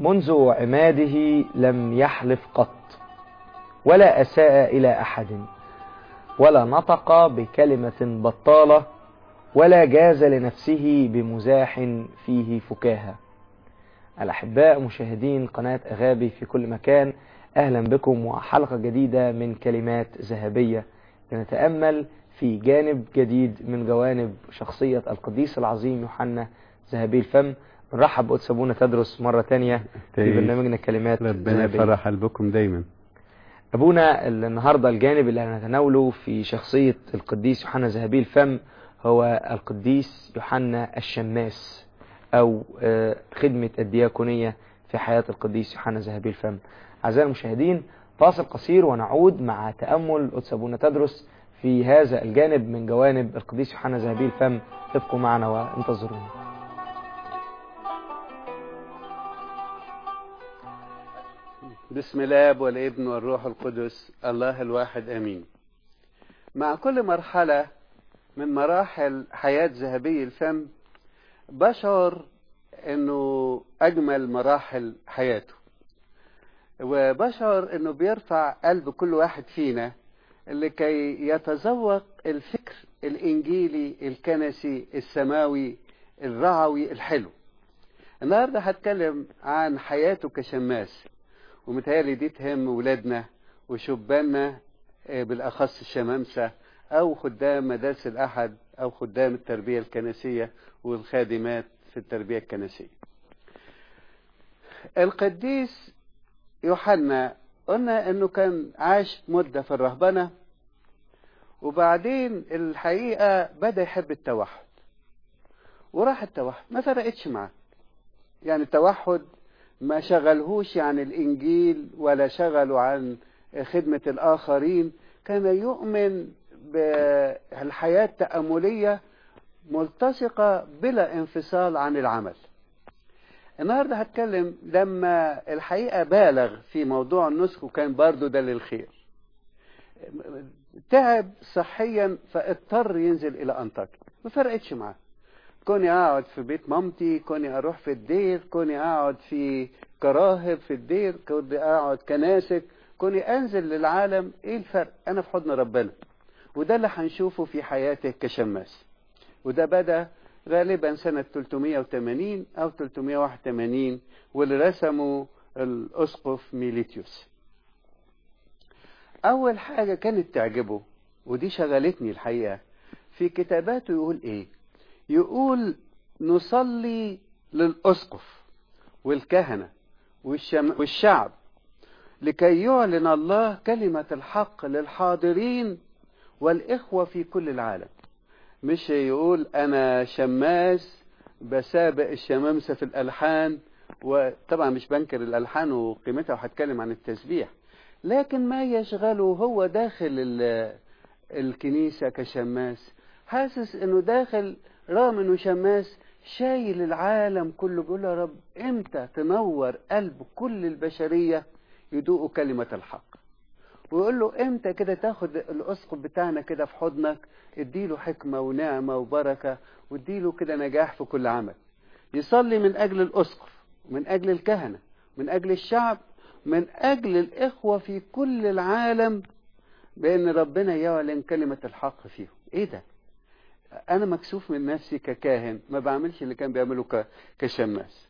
منذ عماده لم يحلف قط، ولا أساء إلى أحد، ولا نطق بكلمة بطالة، ولا جاز لنفسه بمزاح فيه فكاهة. الأحباء مشاهدين قناة أغابي في كل مكان، أهلا بكم وحلقة جديدة من كلمات ذهبية، لنتأمل في جانب جديد من جوانب شخصية القديس العظيم يوحنا ذهبي الفم. نرحب بقدس أبونا تدرس مرة تانية في برنامجنا كلمات ربنا ذهبية. يفرح قلبكم دايما. أبونا، النهاردة الجانب اللي هنتناوله في شخصية القديس يوحنا ذهبي الفم هو القديس يوحنا الشماس، أو خدمة الدياكونية في حياة القديس يوحنا ذهبي الفم. أعزائي المشاهدين، فاصل قصير ونعود مع تأمل قدس أبونا تدرس في هذا الجانب من جوانب القديس يوحنا ذهبي الفم. ابقوا معنا وانتظرونا. بسم الله والابن والروح القدس الله الواحد امين. مع كل مرحلة من مراحل حياة ذهبي الفم بشعر انه اجمل مراحل حياته، وبشعر انه بيرفع قلب كل واحد فينا لكي يتذوق الفكر الانجيلي الكنسي السماوي الرعوي الحلو. النهارده هتكلم عن حياته كشماس، ومتهيألي دي تهم ولادنا وشباننا بالأخص الشمامسة أو خدام مدارس الأحد أو خدام التربية الكنسية والخادمات في التربية الكنسية. القديس يوحنا قلنا أنه كان عاش مدة في الرهبنة، وبعدين الحقيقة بدأ يحب التوحد، وراح التوحد ما فرقتش معاه. يعني التوحد ما شغلهوش عن الإنجيل ولا شغله عن خدمة الآخرين، كان يؤمن بالحياة التأملية ملتصقة بلا انفصال عن العمل. النهاردة هتكلم لما الحقيقة بالغ في موضوع النسك، وكان برضو ده للخير. تعب صحيا فاضطر ينزل إلى أنطاكيا، ما فرقتش معاه. كوني اقعد في بيت مامتي، كوني اروح في الدير، كوني اقعد في كراهب في الدير، كوني اقعد كناسك، كوني انزل للعالم، ايه الفرق؟ انا في حضن ربنا. وده اللي هنشوفه في حياته كشماس، وده بدأ غالبا سنة 380 او 381، واللي رسمه الاسقف ميليتيوس. اول حاجة كانت تعجبه ودي شغلتني الحقيقة في كتاباته، يقول ايه؟ يقول نصلي للأسقف والكهنة والشعب لكي يعلن الله كلمة الحق للحاضرين والإخوة في كل العالم. مش يقول أنا شماس بسابق الشمامسة في الألحان، وطبعا مش بنكر الألحان وقيمتها وهتكلم عن التسبيح، لكن ما يشغله هو داخل الكنيسة كشماس، حاسس انه داخل رغم انه شماس شايل العالم كله، بيقول يا رب امتى تنور قلب كل البشرية يدوقوا كلمة الحق، ويقول له امتى كده تاخد الاسقف بتاعنا كده في حضنك، اديله حكمة ونعمة وبركة، واديله كده نجاح في كل عمل. يصلي من اجل الاسقف، من اجل الكهنة، من اجل الشعب، من اجل الاخوة في كل العالم، بان ربنا يعلن كلمة الحق فيهم. ايه ده؟ انا مكسوف من نفسي ككاهن، ما بعملش اللي كان بيعمله كشماس.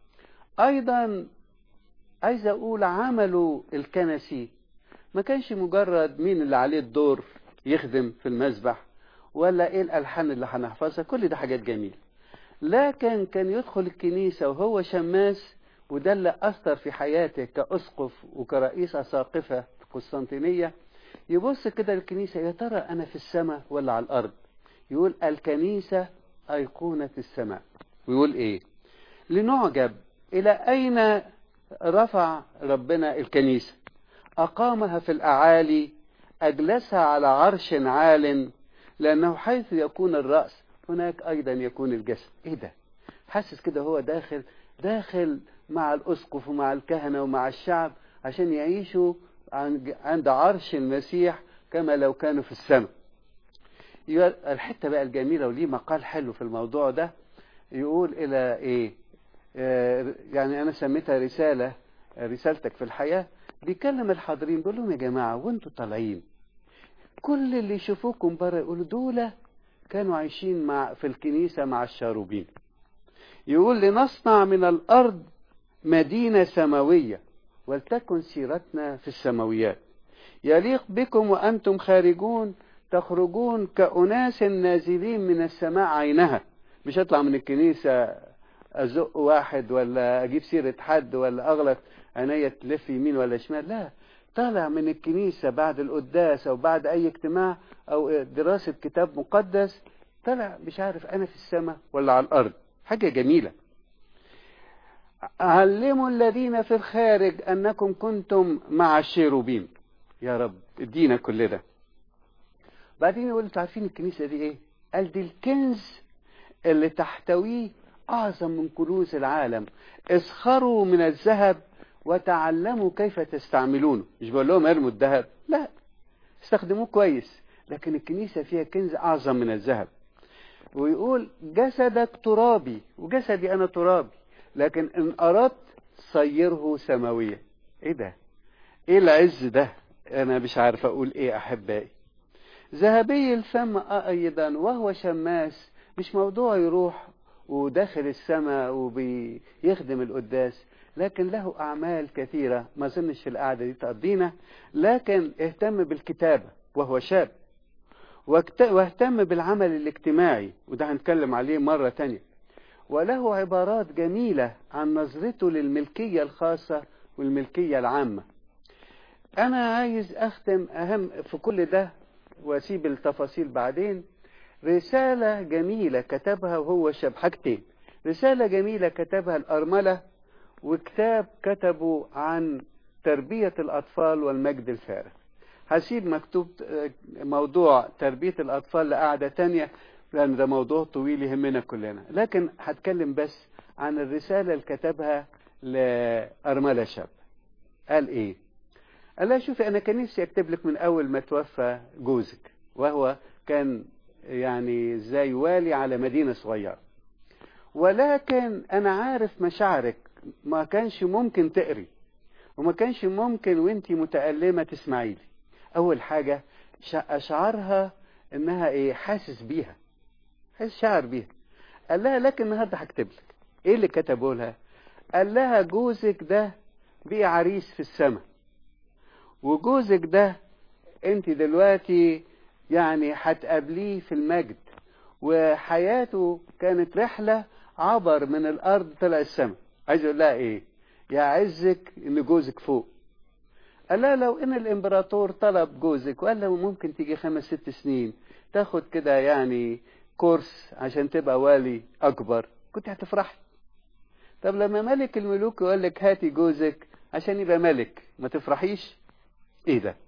ايضا عايز اقول عمله الكنسي ما كانش مجرد مين اللي عليه الدور يخدم في المسبح ولا ايه الالحان اللي هنحفظها، كل ده حاجات جميلة، لكن كان يدخل الكنيسة وهو شماس، وده اللي اثر في حياته كاسقف وكرئيس اساقفة في قسطنطينية. يبص كده الكنيسة، يا ترى انا في السماء ولا على الارض؟ يقول الكنيسة أيقونة السماء. ويقول إيه؟ لنعجب إلى أين رفع ربنا الكنيسة، أقامها في الأعالي، أجلسها على عرش عال، لأنه حيث يكون الرأس هناك أيضا يكون الجسد. إيه ده؟ حاسس كده هو داخل مع الأسقف ومع الكهنة ومع الشعب عشان يعيشوا عند عرش المسيح كما لو كانوا في السماء. الحتة بقى الجميلة، وليه مقال حلو في الموضوع ده، يقول إلى إيه؟ يعني أنا سميتها رسالتك في الحياة. بيكلم الحاضرين بيقول لهم: يا جماعة وانتوا طالعين كل اللي يشوفوكم بره يقولوا دول كانوا عايشين في الكنيسة مع الشاروبين. يقول: لنصنع من الأرض مدينة سماوية ولتكن سيرتنا في السماويات، يليق بكم وأنتم خارجون تخرجون كأناس نازلين من السماء عينها. مش أطلع من الكنيسة أزق واحد ولا أجيب سيرة حد ولا أغلط عينيا تلف يمين ولا شمال، لا، طالع من الكنيسة بعد القداس أو بعد أي اجتماع أو دراسة كتاب مقدس، طالع مش عارف أنا في السماء ولا على الأرض. حاجة جميلة. علموا الذين في الخارج أنكم كنتم مع الشيروبيم. يا رب ادينا كل ده. بعدين يقول: انتوا عارفين الكنيسة دي ايه؟ قال: دي الكنز اللي تحتويه أعظم من كنوز العالم. اسخروا من الذهب وتعلموا كيف تستعملونه. مش بقول لهم ارموا الذهب، لا، استخدموه كويس، لكن الكنيسة فيها كنز أعظم من الذهب. ويقول: جسدك ترابي وجسدي أنا ترابي، لكن إن أردت صيره سماويا. إيه ده؟ إيه العز ده؟ أنا مش عارف أقول إيه أحبائي. ذهبي الفم أيضا وهو شماس، مش موضوع يروح وداخل السماء وبيخدم القداس، لكن له أعمال كثيرة ما ظنش في القعدة دي تقضينا، لكن اهتم بالكتابة وهو شاب، واهتم بالعمل الاجتماعي، وده هنتكلم عليه مرة تانية. وله عبارات جميلة عن نظرته للملكية الخاصة والملكية العامة. أنا عايز أختم أهم في كل ده وأسيب التفاصيل بعدين. رسالة جميلة كتبها وهو شاب. حاجتين: رسالة جميلة كتبها الأرملة، وكتاب كتبه عن تربية الأطفال والمجد الفارغ. هسيب مكتوب موضوع تربية الأطفال لقعدة تانية، لأن ده موضوع طويل يهمنا كلنا، لكن هتكلم بس عن الرسالة اللي كتبها لأرملة شاب. قال إيه؟ قال لها: شوفي، أنا كان نفسي أكتب لك من أول ما توفى جوزك، وهو كان يعني زي والي على مدينة صغيرة، ولكن أنا عارف مشاعرك، ما كانش ممكن تقري وما كانش ممكن وانتي متألمة تسمعي لي. أول حاجة أشعرها إنها إيه؟ حاسس بيها، حاسس شعر بيها. قال لها: لكن النهاردة هكتب لك. إيه اللي كتبه لها؟ قال لها: جوزك ده بقى عريس في السماء، وجوزك ده انت دلوقتي يعني هتقابليه في المجد، وحياته كانت رحلة عبر من الأرض طلع السماء. عايز يقول لها إيه؟ يعزك إن جوزك فوق. قال لها: لو إن الإمبراطور طلب جوزك وقال له ممكن تيجي 5-6 سنين تاخد كده يعني كورس عشان تبقى والي أكبر، كنت هتفرحي. طب لما ملك الملوك يقول لك هاتي جوزك عشان يبقى ملك، ما تفرحيش؟ إيه ده؟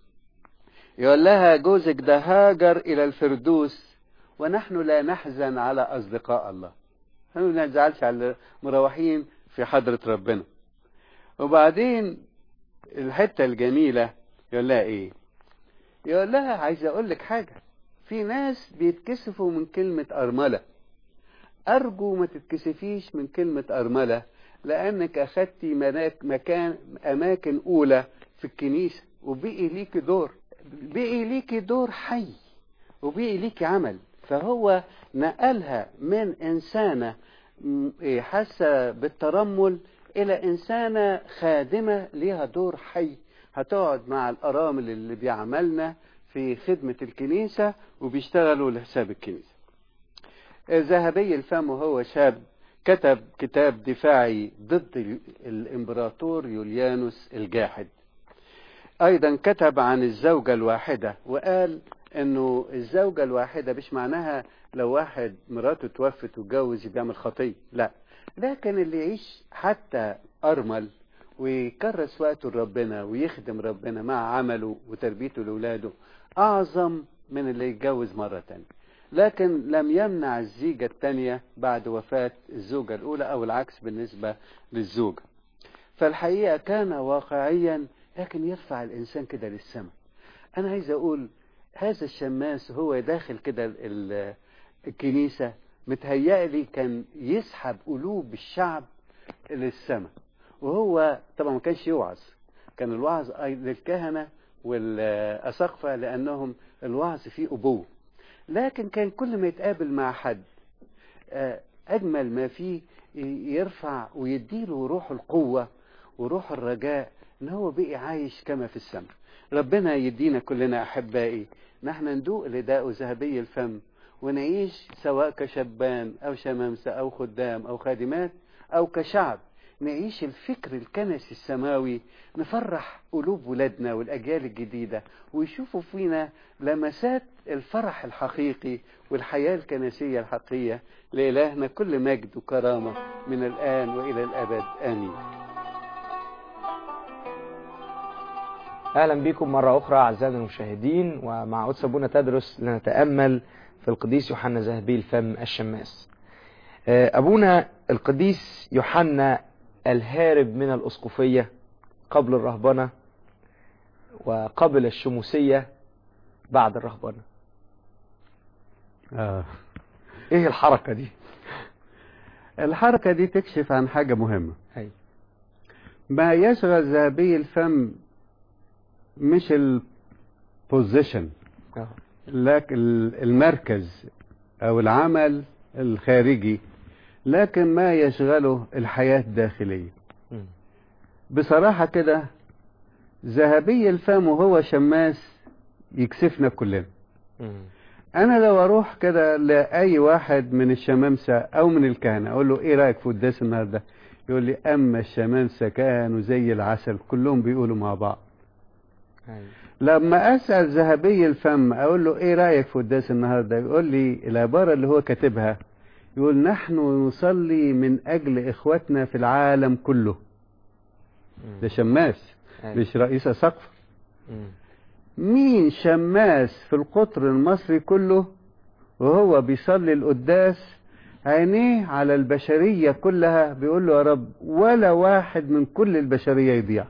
يقول لها: جوزك ده هاجر إلى الفردوس ونحن لا نحزن على أصدقاء الله. احنا ما نزعلش على المروحين في حضرة ربنا. وبعدين الحتة الجميلة يقول لها إيه؟ يقول لها: عايز أقول لك حاجة، في ناس بيتكسفوا من كلمة أرملة. أرجو ما تتكسفيش من كلمة أرملة، لأنك أخدتي أماكن أولى في الكنيسة، وبقي ليكي دور، بقي ليكي دور حي، وبقي ليكي عمل. فهو نقلها من إنسانة حاسة بالترمل إلى إنسانة خادمة ليها دور حي، هتقعد مع الأرامل اللي بيعملنا في خدمة الكنيسة وبيشتغلوا لحساب الكنيسة. ذهبي الفم وهو شاب كتب كتاب دفاعي ضد الإمبراطور يوليانوس الجاحد. أيضا كتب عن الزوجة الواحدة، وقال إنه الزوجة الواحدة مش معناها لو واحد مراته توفت واتجوز بيعمل خطية، لا، لكن اللي يعيش حتى أرمل ويكرس وقته لربنا ويخدم ربنا مع عمله وتربيته لأولاده أعظم من اللي يتجوز مرة تانية. لكن لم يمنع الزيجة التانية بعد وفاة الزوجة الأولى، أو العكس بالنسبة للزوجة. فالحقيقة كان واقعيا، لكن يرفع الإنسان كده للسماء. أنا عايز أقول هذا الشماس هو داخل كده الكنيسة، متهيألي كان يسحب قلوب الشعب للسماء. وهو طبعا ما كانش يوعظ، كان الوعظ للكهنة والأساقفة لأنهم الوعظ فيه أبوة. لكن كان كل ما يتقابل مع حد أجمل ما فيه يرفع ويديله روح القوة وروح الرجاء إن هو بقي عايش كما في السماء. ربنا يدينا كلنا أحبائي نحن ندوق لداء ذهبي الفم ونعيش سواء كشبان أو شمامسة أو خدام أو خادمات أو كشعب، نعيش الفكر الكنسي السماوي، نفرح قلوب ولادنا والأجيال الجديدة ويشوفوا فينا لمسات الفرح الحقيقي والحياة الكنسية الحقيقية. لإلهنا كل مجد وكرامة من الآن وإلى الأبد آمين. أهلا بكم مرة أخرى أعزائنا المشاهدين، ومع قدس أبونا تدرس لنتأمل في القديس يوحنا ذهبي الفم الشماس. أبونا القديس يوحنا الهارب من الأسقفية قبل الرهبنة وقبل الشموسية بعد الرهبنة. إيه الحركة دي؟ الحركة دي تكشف عن حاجة مهمة. هي. ما يشغل ذهبي الفم مش البوزيشن، لكن المركز أو العمل الخارجي، لكن ما يشغله الحياة الداخلية. بصراحة كده ذهبي الفم وهو شماس يكسفنا كلنا. أنا لو أروح كده لأي واحد من الشمامسة أو من الكهنة أقول له إيه رأيك في قداس النهاردة؟ يقول لي أما الشمامسة كانوا زي العسل، كلهم بيقولوا مع بعض. لما أسأل ذهبي الفم أقول له إيه رأيك في قداس النهاردة؟ يقول لي العبارة اللي هو كاتبها، يقول نحن نصلي من أجل إخوتنا في العالم كله. ده شماس مش رئيس سقف. مين شماس في القطر المصري كله وهو بيصلي القداس عينيه على البشرية كلها بيقول له يا رب ولا واحد من كل البشرية يضيع.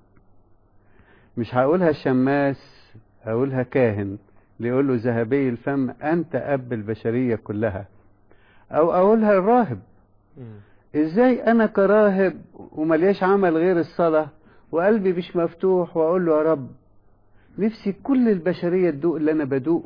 مش هقولها الشماس، هقولها كاهن اللي يقول له ذهبي الفم أنت أب البشرية كلها. أو أقولها الراهب. إزاي أنا كراهب وملياش عمل غير الصلاة وقلبي مش مفتوح وأقول له يا رب نفسي كل البشرية تدوق اللي أنا بدوقه.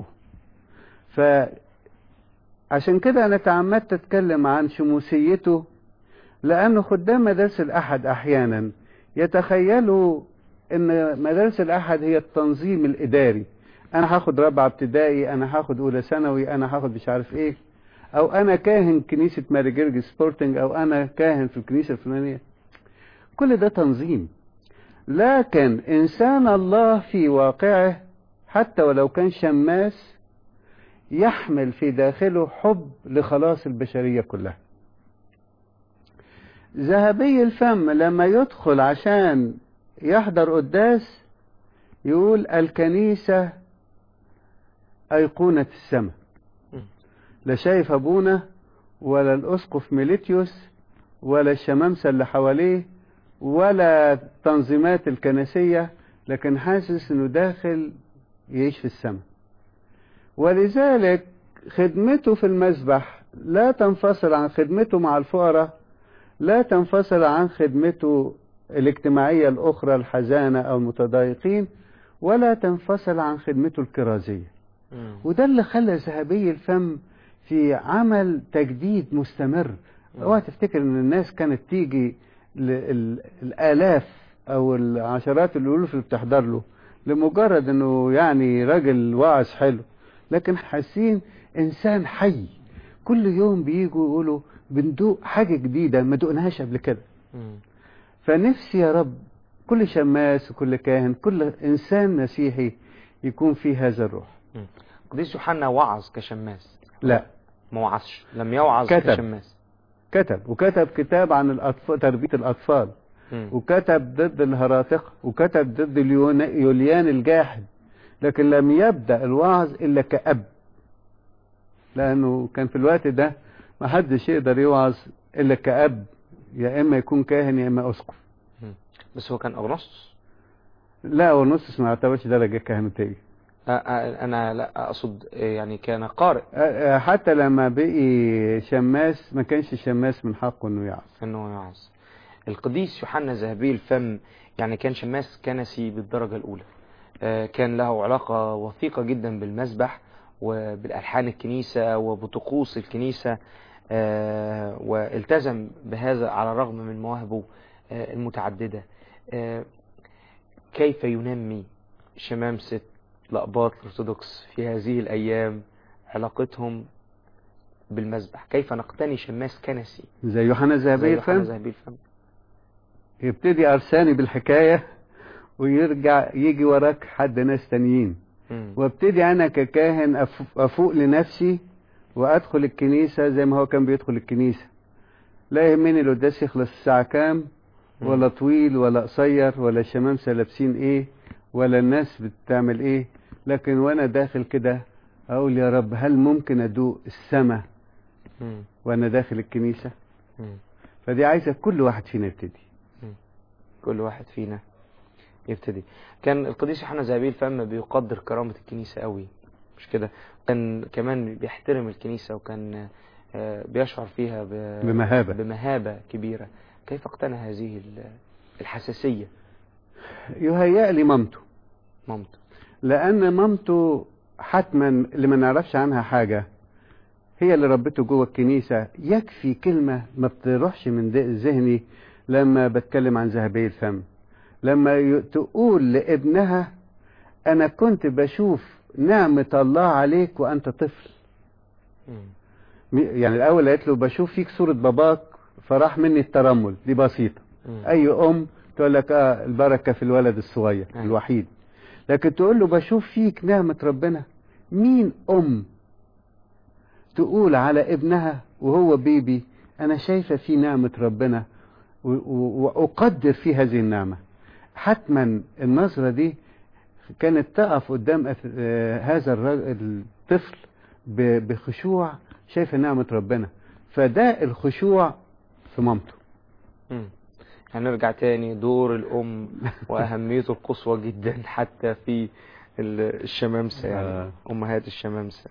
فعشان كده أنا تعمدت أتكلم عن شموسيته، لأنه خدام مدارس الأحد أحيانا يتخيلوا ان مدارس الأحد هي التنظيم الإداري. أنا هاخد رابعة ابتدائي، أنا هاخد أولى ثانوي، أنا هاخد مش عارف إيه، أو أنا كاهن كنيسة ماري جرجس سبورتنج، أو أنا كاهن في الكنيسة الفلانية. كل ده تنظيم. لكن إنسان الله في واقعه حتى ولو كان شماس يحمل في داخله حب لخلاص البشرية كلها. ذهبي الفم لما يدخل عشان يحضر قداس يقول الكنيسة أيقونة السماء. لا شايف أبونا ولا الأسقف ميليتيوس ولا الشمامسة اللي حواليه ولا التنظيمات الكنسية، لكن حاسس انه داخل يعيش في السماء. ولذلك خدمته في المسبح لا تنفصل عن خدمته مع الفقراء، لا تنفصل عن خدمته الاجتماعية الأخرى الحزانة أو المتضايقين، ولا تنفصل عن خدمته الكرازية. وده اللي خلى ذهبي الفم في عمل تجديد مستمر. اوعى تفتكر ان الناس كانت تيجي الآلاف أو العشرات الألوف اللي بتحضر له لمجرد أنه يعني راجل واعظ حلو، لكن حاسين إنسان حي. كل يوم بييجوا يقولوا بندوق حاجة جديدة ما دقناهاش قبل كده. فنفسي يا رب كل شماس وكل كاهن كل إنسان مسيحي يكون فيه هذا الروح. قديس يوحنا وعظ كشماس؟ لا، ما وعظش، لم يوعظ كشماس. كتب كتاب عن الأطفال، تربية الأطفال. وكتب ضد الهراطقة، وكتب ضد يوليان الجاحد، لكن لم يبدأ الوعظ إلا كأب، لأنه كان في الوقت ده ما حدش يقدر يوعظ إلا كأب، يا إما يكون كاهن يا إما أسقف. بس هو كان أغنسطس؟ لا، أغنسطس ما اعتبرش درجة كهنوتية. أنا لا أقصد يعني كان قارئ. حتى لما بقي شماس ما كانش شماس من حقه إنه يعظ. القديس يوحنا ذهبي الفم يعني كان شماس كنسي بالدرجة الأولى. كان له علاقة وثيقة جدا بالمسبح وبالألحان الكنيسة وبطقوس الكنيسة، والتزم بهذا على الرغم من مواهبه المتعددة. كيف ينمي شمامسة الأقباط الأرثوذكس في هذه الأيام علاقتهم بالمسبح؟ كيف نقتني شماس كنسي زي يوحنا ذهبي الفم؟ يبتدي أرساني بالحكاية ويرجع يجي وراك حد ناس تانيين، وابتدي أنا ككاهن أفوق لنفسي وأدخل الكنيسة زي ما هو كان بيدخل الكنيسة. لا يهمني القداس يخلص الساعة كام، ولا طويل ولا قصير، ولا الشمامسة لابسين ايه، ولا الناس بتعمل ايه، لكن وانا داخل كده اقول يا رب هل ممكن ادوق السماء وانا داخل الكنيسة؟ فدي عايزة كل واحد فينا يبتدي. كل واحد فينا يبتدي. كان القديس يوحنا ذهبي الفم بيقدر كرامة الكنيسة قوي، مش كده؟ كان كمان بيحترم الكنيسة، وكان بيشعر فيها بمهابة كبيرة. كيف اقتنى هذه الحساسية؟ يهيأ لي مامته، لأن مامته حتما اللي ما نعرفش عنها حاجة هي اللي ربته جوه الكنيسة. يكفي كلمة ما بتروحش من ذهني لما بتكلم عن ذهبي الفم، لما تقول لابنها أنا كنت بشوف نعمة الله عليك وأنت طفل. يعني الأول قالت له بشوف فيك صورة باباك فراح مني الترمل، دي بسيطة. أي أم تقول لك البركة في الولد الصغير الوحيد، لكن تقول له بشوف فيك نعمة ربنا. مين أم تقول على ابنها وهو بيبي أنا شايفة فيه نعمة ربنا وأقدر فيه هذه النعمة؟ حتما النظرة دي كانت تقف قدام هذا الطفل بخشوع، شايفة نعمة ربنا. فده الخشوع في مامته. هنرجع تاني دور الأم وأهميته القصوى جدا حتى في الشمامسة، يعني أمهات الشمامسة.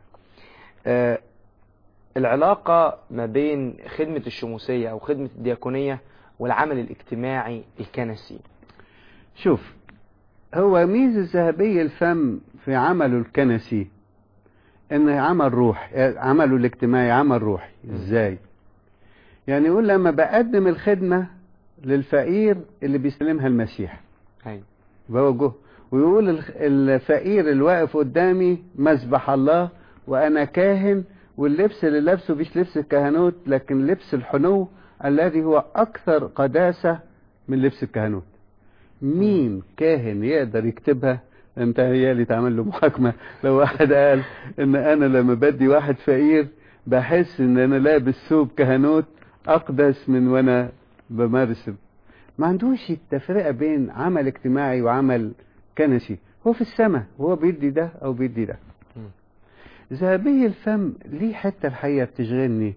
العلاقة ما بين خدمة الشموسية أو خدمة الدياكونية والعمل الاجتماعي الكنسي. شوف، هو ميزة ذهبي الفم في عمله الكنسي إن عمل روح، عمله الاجتماعي عمل روحي. إزاي؟ يعني يقول لما بقدم الخدمة للفقير اللي بيسلمها المسيح، بوجهه، ويقول الفقير اللي واقف قدامي مسبح الله وأنا كاهن، واللبس اللي لابسه مش لبس الكهنوت لكن لبس الحنو الذي هو أكثر قداسة من لبس الكهنوت. مين كاهن يقدر يكتبها؟ انت هي اللي تعمل له محاكمة لو واحد قال ان انا لما بدي واحد فقير بحس ان انا لابس ثوب كهنوت اقدس من وانا بمارس. ما عندوش التفرقة بين عمل اجتماعي وعمل كنسي. هو في السماء وهو بيدي ده او بيدي ده. ذهبي الفم ليه حتة الحقيقة بتشغلني.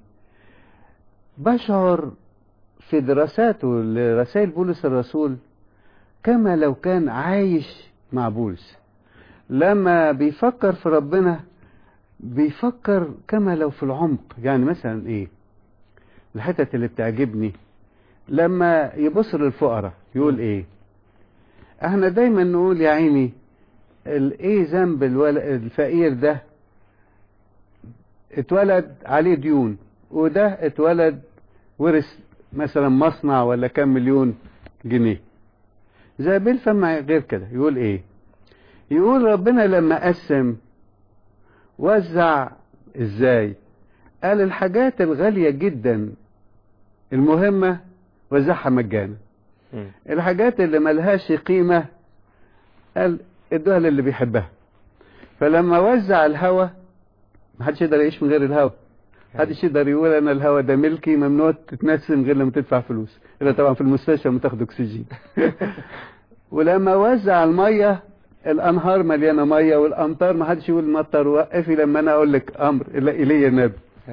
بشعر في دراساته لرسائل بولس الرسول كما لو كان عايش مع بولس. لما بيفكر في ربنا بيفكر كما لو في العمق. يعني مثلا ايه الحتة اللي بتعجبني لما يبص للفقراء يقول ايه؟ احنا دايما نقول يا عيني ايه ذنب الفقير ده؟ اتولد عليه ديون، وده اتولد ورث مثلا مصنع ولا كام مليون جنيه. ذهبي الفم غير كده. يقول ايه؟ يقول ربنا لما قسم وزع ازاي؟ قال الحاجات الغالية جدا المهمة وزعها مجانا. الحاجات اللي ملهاش قيمة قال ادوها للي بيحبها. فلما وزع الهوى محدش يقدر يعيش من غير الهوى. محدش يقدر يقول انا الهوى ده ملكي ممنوع تتنسم غير لما تدفع فلوس، الا طبعا في المستشفى لما تاخد اكسجين. ولما وزع المية الانهار مليانه ميه والامطار ما حدش يقول مطر وقفي لما انا اقول لك امر الا الي النبي.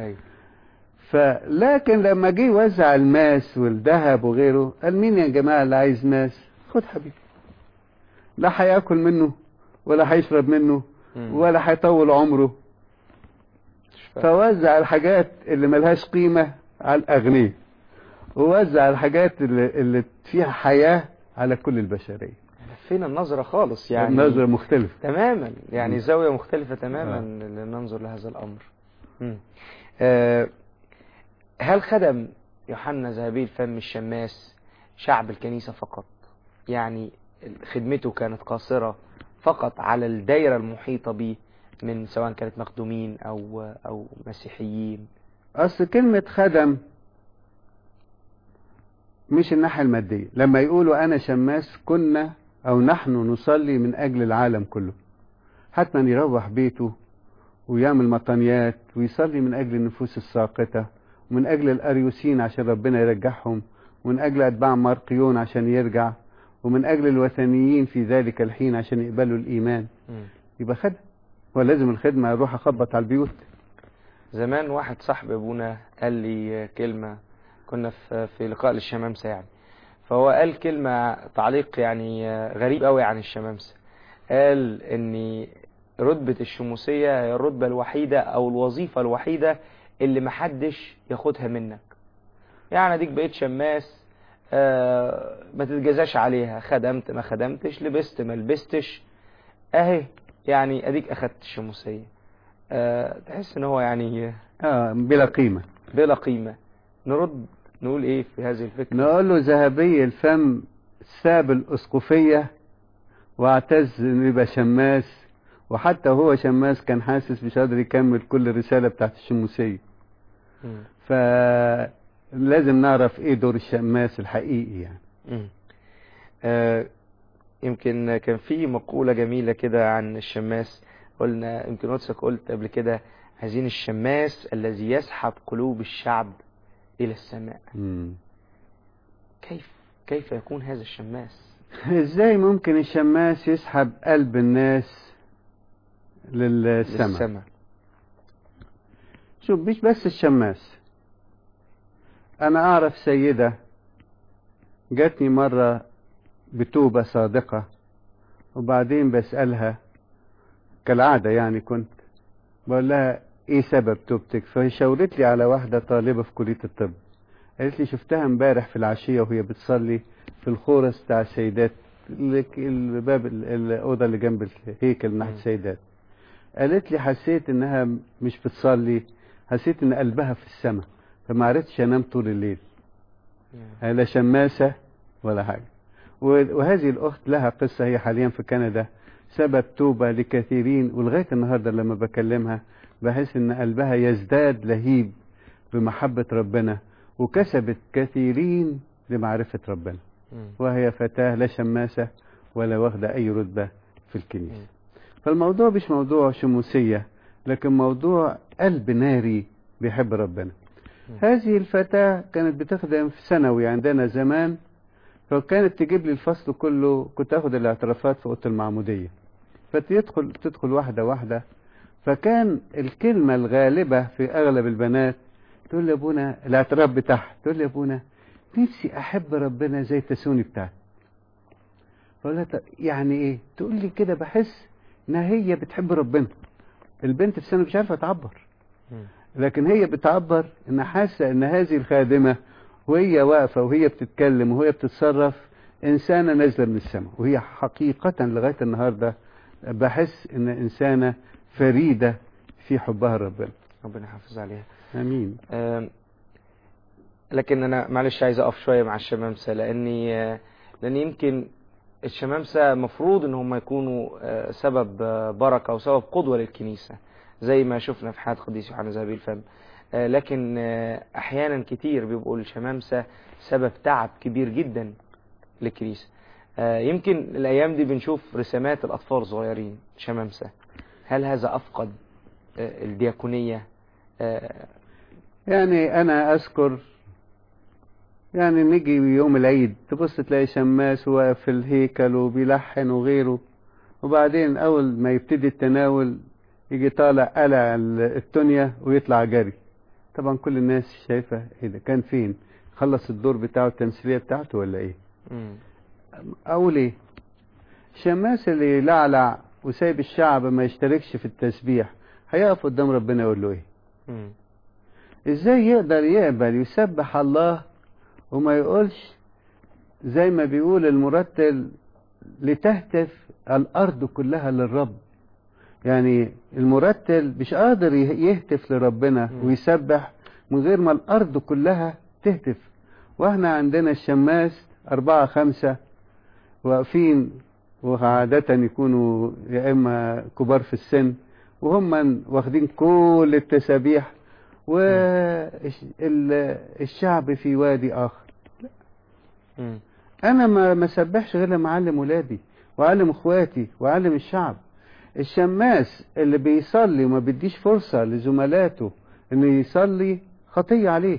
فلكن لما جه يوزع الماس والذهب وغيره قال مين يا جماعه اللي عايز ماس؟ خد حبيبي، لا هياكل منه ولا هيشرب منه ولا هيطول عمره. فوزع الحاجات اللي ملهاش قيمه على الاغنياء. ووزع الحاجات اللي فيها حياة على كل البشرية. فينا النظرة خالص يعني، النظرة مختلفة تماما يعني، زاوية مختلفة تماما لننظر لهذا الأمر. هل خدم يوحنا ذهبي الفم الشماس شعب الكنيسة فقط؟ يعني خدمته كانت قاصرة فقط على الدائرة المحيطة به، من سواء كانت مخدومين أو مسيحيين؟ أصل كلمة خدم مش الناحية المادية. لما يقولوا أنا شماس، كنا أو نحن نصلي من أجل العالم كله، حتى يروح بيته ويعمل مطنيات ويصلي من أجل النفوس الساقطة، ومن أجل الأريوسين عشان ربنا يرجعهم، ومن أجل أتباع مارقيون عشان يرجع، ومن أجل الوثنيين في ذلك الحين عشان يقبلوا الإيمان. يبقى خدم، ولازم الخدمة أروح أخبط على البيوت. زمان واحد صاحب أبونا قال لي كلمة، كنا في لقاء للشمامسة يعني، فهو قال كلمة تعليق يعني غريب قوي عن الشمامسة. قال ان رتبة الشموسية هي الرتبة الوحيدة او الوظيفة الوحيدة اللي محدش ياخدها منك. يعني اديك بقيت شماس، ما تتجازاش عليها، خدمت ما خدمتش، لبست ما لبستش، اهي يعني اديك اخدت الشموسية. تحس ان هو يعني بلا قيمة. بلا قيمة. نرد نقول ايه في هذه الفكرة؟ نقول له ذهبي الفم ساب الأسقفية واعتز انه يبقى شماس، وحتى هو شماس كان حاسس مش قادر يكمل كل الرسالة بتاعت الشموسية. فلازم نعرف ايه دور الشماس الحقيقي يعني. يمكن كان في مقولة جميلة كده عن الشماس، قلنا يمكن نفسك قلت قبل كده، عايزين الشماس الذي يسحب قلوب الشعب إلى السماء. كيف يكون هذا الشماس؟ ازاي ممكن الشماس يسحب قلب الناس للسماء؟ شوف، مش بس الشماس. انا اعرف سيدة جاتني مرة بتوبة صادقة، وبعدين بسألها كالعادة يعني، كنت بقول لها ايه سبب توبتك؟ فشاورت لي على واحدة طالبة في كلية الطب. قالت لي شفتها امبارح في العشية وهي بتصلي في الخورس بتاع السيدات، الباب الأوضة اللي جنب الهيكل ناحية السيدات. قالت لي حسيت انها مش بتصلي، حسيت ان قلبها في السماء، فما عرفتش انام طول الليل. لا شماسة ولا حاجة. وهذه الأخت لها قصة، هي حاليا في كندا، سبب توبة لكثيرين، ولغاية النهاردة لما بكلمها بحس ان قلبها يزداد لهيب بمحبة ربنا، وكسبت كثيرين لمعرفة ربنا، وهي فتاة لا شماسة ولا واخدة أي رتبة في الكنيسة. فالموضوع مش موضوع شموسية، لكن موضوع قلب ناري بيحب ربنا. هذه الفتاة كانت بتخدم في ثانوي عندنا زمان، فكانت تجيب لي الفصل كله، كنت أخد الاعترافات في أوضة المعمودية، تدخل واحدة واحدة. فكان الكلمة الغالبة في أغلب البنات تقول لي أبونا، الاعتراف بتاعها تقول لي أبونا نفسي أحب ربنا زي تسوني بتاعتي. فقول لها يعني إيه؟ تقول لي كده بحس إنها هي بتحب ربنا. البنت في سنة مش عارفة تعبر، لكن هي بتعبر إنها حاسة إن هذه الخادمة وهي واقفة وهي بتتكلم وهي بتتصرف إنسانة نازلة من السماء. وهي حقيقة لغاية النهاردة بحس إن إنسانة فريدة في حبها ربنا. ربنا يحافظ عليها. امين. لكن انا معلش عايز اقف شويه مع الشمامسه، لان يمكن الشمامسه مفروض ان هم يكونوا سبب بركه وسبب قدوه للكنيسه، زي ما شفنا في حياه قديس يوحنا ذهبي الفم. لكن احيانا كتير بيبقوا الشمامسه سبب تعب كبير جدا للكنيسه. يمكن الايام دي بنشوف رسامات الاطفال الصغيرين شمامسه. هل هذا افقد الدياكونيه؟ يعني انا اذكر يعني نيجي يوم العيد تبص تلاقي شماس واقف في الهيكل وبيلحن وغيره، وبعدين اول ما يبتدي التناول يجي طالع قلع التونيا ويطلع جري. طبعا كل الناس شايفه ايه ده، كان فين؟ خلص الدور بتاعه التمثيليه بتاعته ولا ايه؟ اقول ايه؟ الشماس اللي يلعلع وسايب الشعب ما يشتركش في التسبيح هيقف قدام ربنا يقول له ايه؟ ازاي يقدر يقبل يسبح الله وما يقولش زي ما بيقول المرتل لتهتف الأرض كلها للرب. يعني المرتل مش قادر يهتف لربنا ويسبح من غير ما الأرض كلها تهتف. واحنا عندنا الشماس 4 5 واقفين، وعادة يكونوا يا إما كبار في السن وهم واخدين كل التسابيح، والشعب في وادي آخر. أنا ما سبحش غير لما أعلم ولادي وأعلم إخواتي وأعلم الشعب. الشماس اللي بيصلي وما بيديش فرصة لزملاته إنه يصلي خطية عليه.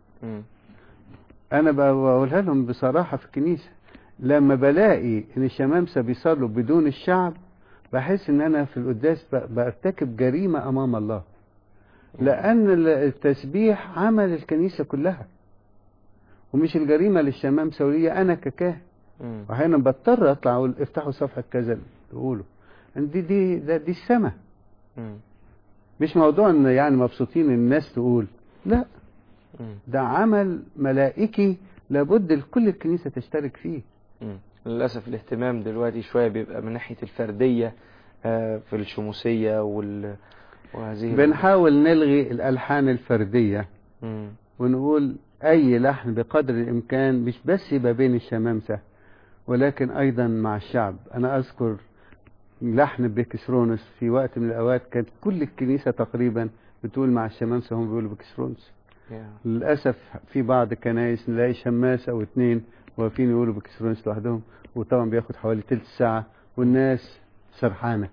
أنا بقولها لهم بصراحة في الكنيسة، لما بلاقي إن الشمامسة بيصلوا بدون الشعب بحس إن أنا في القداس برتكب جريمة أمام الله، لأن التسبيح عمل الكنيسة كلها، ومش الجريمة للشمامسة وليا أنا ككاهن. وأحيانا بضطر أطلع أقول افتحوا صفحة كذا تقولوا دي السماء. مش موضوع إن يعني مبسوطين الناس تقول، لا، ده عمل ملائكي لابد كل الكنيسة تشترك فيه. للأسف الاهتمام دلوقتي شوية بيبقى من ناحية الفردية في الشموسية وهذه بنحاول نلغي الألحان الفردية ونقول أي لحن بقدر الإمكان مش بس يبقى بين الشمامسة ولكن أيضا مع الشعب. أنا أذكر لحن بكسرونس في وقت من الأوقات كانت كل الكنيسة تقريبا بتقول مع الشمامسة هم بيقولوا بكسرونس. للأسف في بعض الكنائس نلاقي شماس أو 2 واقفين يقولوا بكسرونس لوحدهم، وطبعا بياخد حوالي تلت ساعة والناس سرحانة.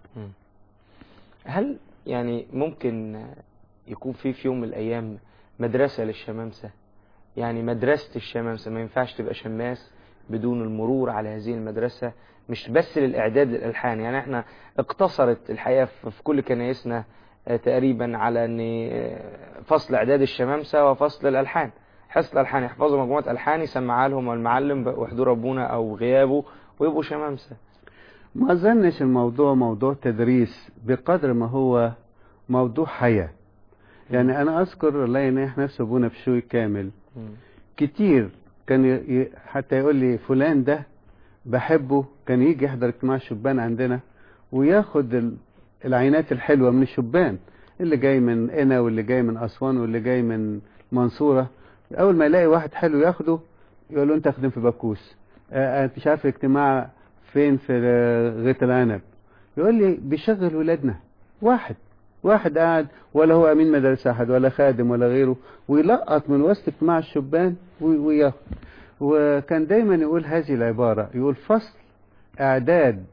هل يعني ممكن يكون في يوم من الأيام مدرسة للشمامسة؟ يعني مدرسة الشمامسة ما ينفعش تبقى شماس بدون المرور على هذه المدرسة، مش بس للإعداد للألحان. يعني احنا اقتصرت الحقيقة في كل كنائسنا تقريبا على ان فصل إعداد الشمامسة وفصل الألحان. حصل الألحان يحفظوا مجموعة ألحان يسمعها لهم المعلم وحضور أبونا أو غيابه ويبقوا شمامسة. ما أظنش الموضوع موضوع تدريس بقدر ما هو موضوع حياة. يعني أنا أذكر الله ينيح نفسه أبونا بشوي كامل كتير كان حتى يقول لي فلان ده بحبه، كان يجي يحضر اجتماع الشبان عندنا وياخد العينات الحلوة من الشبان اللي جاي من قنا واللي جاي من أسوان واللي جاي من منصورة. أول ما يلاقي واحد حلو ياخده يقول له أنت أخدم في باكوس، مش عارف الاجتماع فين في غيط العنب. يقول لي بيشغل ولادنا، واحد قاعد ولا هو أمين مدرسة أحد ولا خادم ولا غيره، ويلقط من وسط اجتماع الشبان وياخد. وكان دايما يقول هذه العبارة، يقول فصل إعداد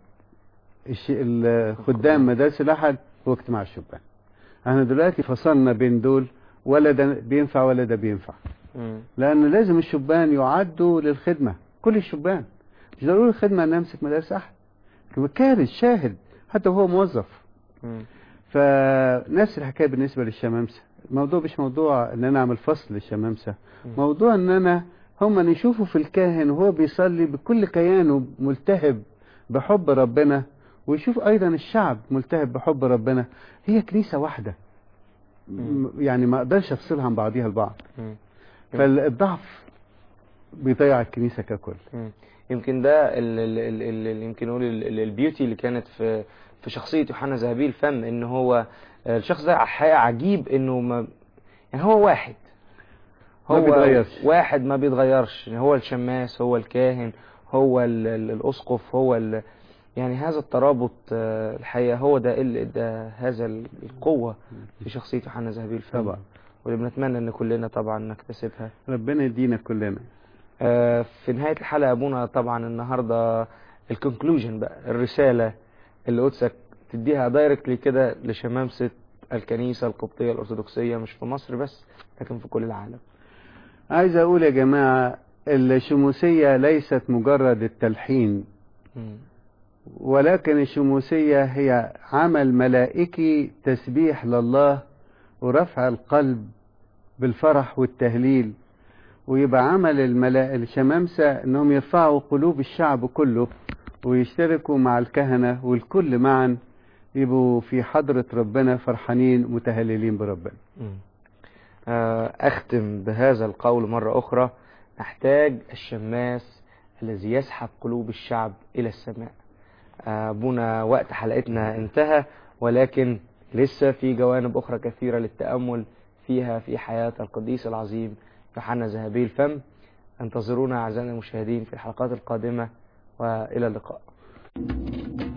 الخدام مدارس الأحد هو اجتماع الشبان. احنا دلوقتي فصلنا بين دول، ولا ده بينفع ولا ده بينفع، لأن لازم الشبان يعدوا للخدمة. كل الشبان مش ضروري الخدمة أن أمسك مدارس أحد، كارث شاهد حتى وهو موظف. فنفس الحكاية بالنسبة للشمامسة. الموضوع مش موضوع ان انا اعمل فصل للشمامسة، موضوع ان انا هم نشوفوا في الكاهن وهو بيصلي بكل كيانه ملتهب بحب ربنا، ويشوف ايضا الشعب ملتهب بحب ربنا. هي كنيسة واحدة، يعني ما اقدرش افصلها عن بعضيها البعض. فالضعف بيضيع الكنيسة ككل. يمكن ده اللي يمكن نقول البيوتي اللي كانت في شخصية يوحنا ذهبي الفم، ان هو الشخص ده حقيقة عجيب انه يعني هو واحد، ما بيتغيرش، واحد ما بيتغيرش. هو الشماس، هو الكاهن، هو الأسقف، هو يعني هذا الترابط الحقيقة هو ده هذا القوة في شخصية يوحنا ذهبي الفم طبعا، واللي بنتمنى ان كلنا طبعا نكتسبها. ربنا يدينا كلنا. في نهاية الحلقة أبونا طبعا النهاردة الكونكلوجن بقى، الرسالة اللي قدسك تديها دايركتلي كده لشمامسة الكنيسة القبطية الأرثوذكسية، مش في مصر بس لكن في كل العالم. عايز أقول يا جماعة، الشموسية ليست مجرد التلحين، ولكن الشموسية هي عمل ملائكي، تسبيح لله ورفع القلب بالفرح والتهليل. ويبقى عمل الشمامسة انهم يرفعوا قلوب الشعب كله ويشتركوا مع الكهنة والكل معا يبقوا في حضرة ربنا فرحانين متهللين بربنا. أختم بهذا القول مرة أخرى، نحتاج الشماس الذي يسحب قلوب الشعب إلى السماء. أبونا وقت حلقتنا انتهى، ولكن لسه في جوانب أخرى كثيرة للتأمل فيها في حياة القديس العظيم يوحنا ذهبي الفم. انتظرونا أعزائنا المشاهدين في الحلقات القادمة، وإلى اللقاء.